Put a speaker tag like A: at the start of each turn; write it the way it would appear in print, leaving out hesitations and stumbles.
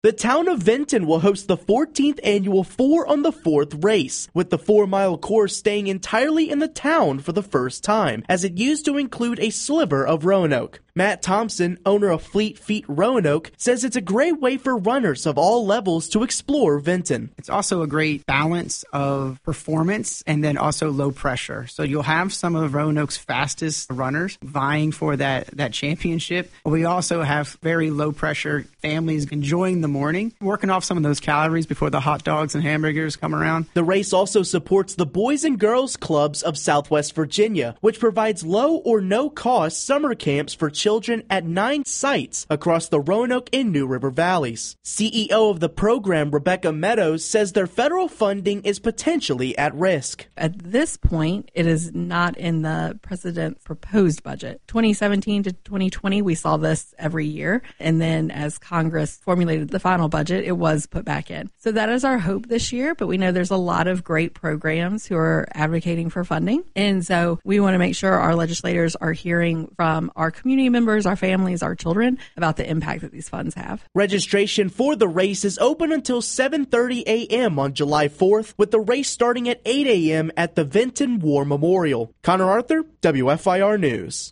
A: The town of Vinton will host the 14th annual 4 on the 4th race, with the 4-mile course staying entirely in the town for the first time, as it used to include a sliver of Roanoke. Matt Thompson, owner of Fleet Feet Roanoke, says it's a great way for runners of all levels to explore Vinton.
B: It's also a great balance of performance and then also low pressure. So you'll have some of Roanoke's fastest runners vying for that championship. We also have very low pressure families enjoying the morning, working off some of those calories before the hot dogs and hamburgers come around.
A: The race also supports the Boys and Girls Clubs of Southwest Virginia, which provides low or no cost summer camps for children at 9 sites across the Roanoke and New River valleys. CEO of the program, Rebecca Meadows, says their federal funding is potentially at risk.
C: At this point, it is not in the president's proposed budget. 2017 to 2020, we saw this every year. And then as Congress formulated the final budget, it was put back in. So that is our hope this year, but we know there's a lot of great programs who are advocating for funding. And so we want to make sure our legislators are hearing from our community members, our families, our children about the impact that these funds have.
A: Registration for the race is open until 7:30 a.m. on July 4th, with the race starting at 8 a.m. at the Vinton War Memorial. Connor Arthur, WFIR News.